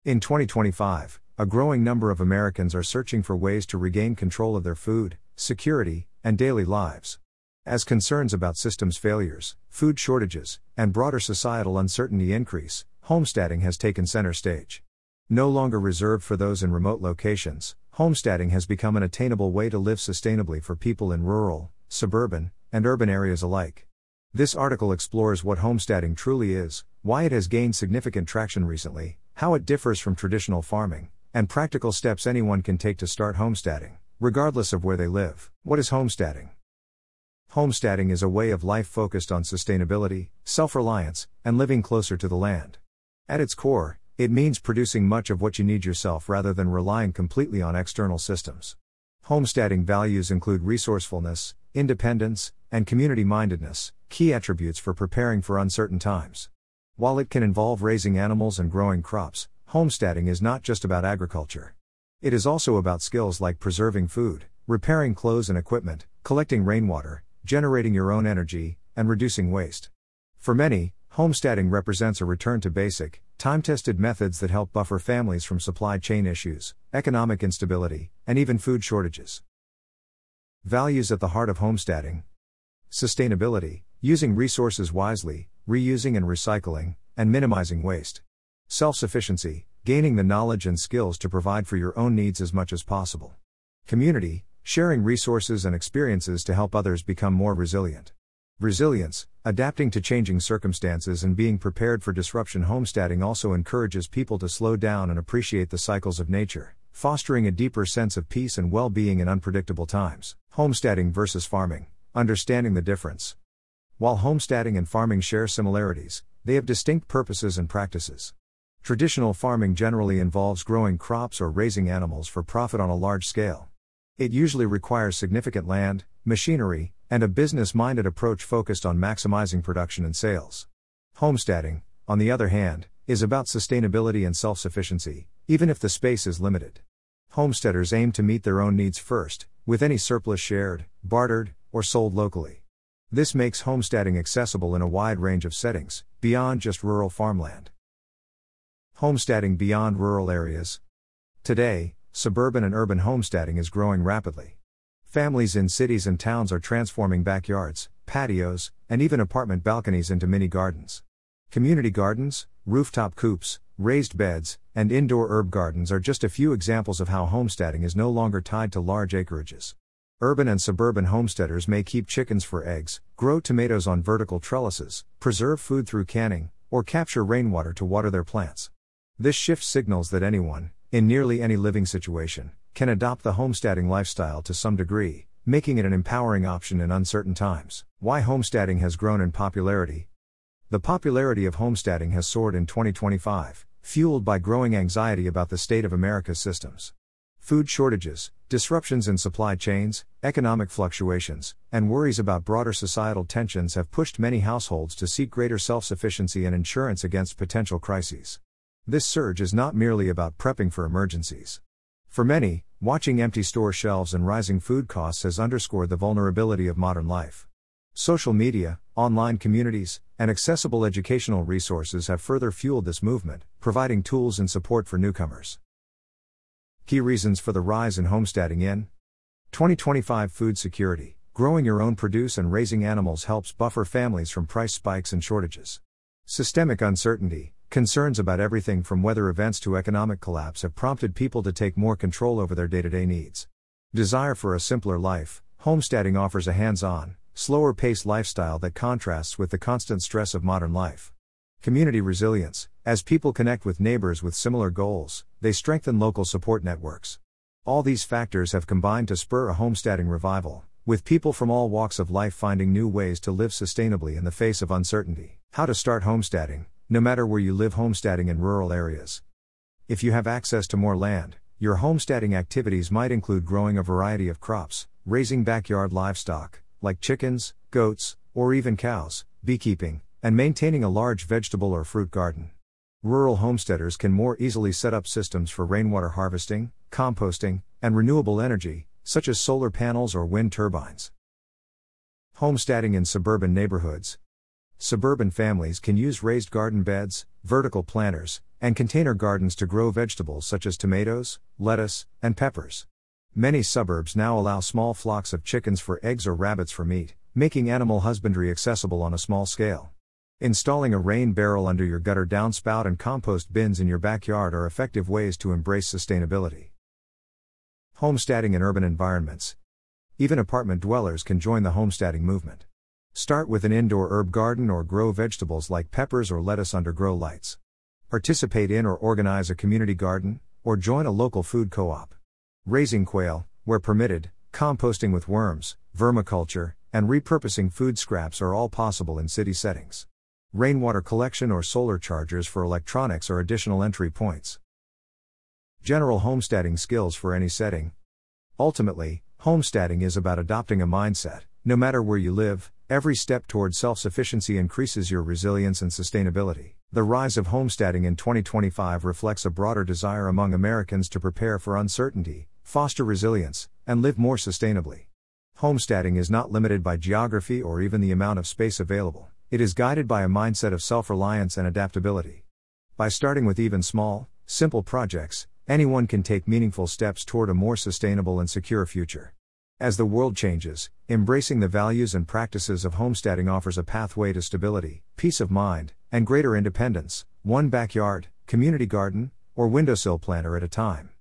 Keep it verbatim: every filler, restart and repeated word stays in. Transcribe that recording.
In twenty twenty-five, a growing number of Americans are searching for ways to regain control of their food, security, and daily lives. As concerns about systems failures, food shortages, and broader societal uncertainty increase, homesteading has taken center stage. No longer reserved for those in remote locations, homesteading has become an attainable way to live sustainably for people in rural, suburban, and urban areas alike. This article explores what homesteading truly is, why it has gained significant traction recently, how it differs from traditional farming, and practical steps anyone can take to start homesteading, regardless of where they live. What is homesteading? Homesteading is a way of life focused on sustainability, self-reliance, and living closer to the land. At its core, it means producing much of what you need yourself rather than relying completely on external systems. Homesteading values include resourcefulness, independence, and community-mindedness, key attributes for preparing for uncertain times. While it can involve raising animals and growing crops, homesteading is not just about agriculture. It is also about skills like preserving food, repairing clothes and equipment, collecting rainwater, generating your own energy, and reducing waste. For many, homesteading represents a return to basic, time-tested methods that help buffer families from supply chain issues, economic instability, and even food shortages. Values at the heart of homesteading: sustainability, using resources wisely, reusing and recycling, and minimizing waste. Self-sufficiency, gaining the knowledge and skills to provide for your own needs as much as possible. Community, sharing resources and experiences to help others become more resilient. Resilience, adapting to changing circumstances and being prepared for disruption. Homesteading also encourages people to slow down and appreciate the cycles of nature, fostering a deeper sense of peace and well-being in unpredictable times. Homesteading versus farming, understanding the difference. While homesteading and farming share similarities, they have distinct purposes and practices. Traditional farming generally involves growing crops or raising animals for profit on a large scale. It usually requires significant land, machinery, and a business-minded approach focused on maximizing production and sales. Homesteading, on the other hand, is about sustainability and self-sufficiency, even if the space is limited. Homesteaders aim to meet their own needs first, with any surplus shared, bartered, or sold locally. This makes homesteading accessible in a wide range of settings, beyond just rural farmland. Homesteading beyond rural areas. Today, suburban and urban homesteading is growing rapidly. Families in cities and towns are transforming backyards, patios, and even apartment balconies into mini gardens. Community gardens, rooftop coops, raised beds, and indoor herb gardens are just a few examples of how homesteading is no longer tied to large acreages. Urban and suburban homesteaders may keep chickens for eggs, grow tomatoes on vertical trellises, preserve food through canning, or capture rainwater to water their plants. This shift signals that anyone, in nearly any living situation, can adopt the homesteading lifestyle to some degree, making it an empowering option in uncertain times. Why homesteading has grown in popularity. The popularity of homesteading has soared in twenty twenty-five, fueled by growing anxiety about the state of America's systems. Food shortages, disruptions in supply chains, economic fluctuations, and worries about broader societal tensions have pushed many households to seek greater self-sufficiency and insurance against potential crises. This surge is not merely about prepping for emergencies. For many, watching empty store shelves and rising food costs has underscored the vulnerability of modern life. Social media, online communities, and accessible educational resources have further fueled this movement, providing tools and support for newcomers. Key reasons for the rise in homesteading in twenty twenty-five. Food security. Growing your own produce and raising animals helps buffer families from price spikes and shortages. Systemic uncertainty. Concerns about everything from weather events to economic collapse have prompted people to take more control over their day-to-day needs. Desire for a simpler life. Homesteading offers a hands-on, slower-paced lifestyle that contrasts with the constant stress of modern life. Community resilience. As people connect with neighbors with similar goals, they strengthen local support networks. All these factors have combined to spur a homesteading revival, with people from all walks of life finding new ways to live sustainably in the face of uncertainty. How to start homesteading. No matter where you live, homesteading in rural areas. If you have access to more land, your homesteading activities might include growing a variety of crops, raising backyard livestock, like chickens, goats, or even cows, beekeeping, and maintaining a large vegetable or fruit garden. Rural homesteaders can more easily set up systems for rainwater harvesting, composting, and renewable energy, such as solar panels or wind turbines. Homesteading in suburban neighborhoods. Suburban families can use raised garden beds, vertical planters, and container gardens to grow vegetables such as tomatoes, lettuce, and peppers. Many suburbs now allow small flocks of chickens for eggs or rabbits for meat, making animal husbandry accessible on a small scale. Installing a rain barrel under your gutter downspout and compost bins in your backyard are effective ways to embrace sustainability. Homesteading in urban environments. Even apartment dwellers can join the homesteading movement. Start with an indoor herb garden or grow vegetables like peppers or lettuce under grow lights. Participate in or organize a community garden, or join a local food co-op. Raising quail, where permitted, composting with worms, vermiculture, and repurposing food scraps are all possible in city settings. Rainwater collection or solar chargers for electronics are additional entry points. General homesteading skills for any setting. Ultimately, homesteading is about adopting a mindset. No matter where you live, every step toward self-sufficiency increases your resilience and sustainability. The rise of homesteading in twenty twenty-five reflects a broader desire among Americans to prepare for uncertainty, foster resilience, and live more sustainably. Homesteading is not limited by geography or even the amount of space available. It is guided by a mindset of self-reliance and adaptability. By starting with even small, simple projects, anyone can take meaningful steps toward a more sustainable and secure future. As the world changes, embracing the values and practices of homesteading offers a pathway to stability, peace of mind, and greater independence, one backyard, community garden, or windowsill planter at a time.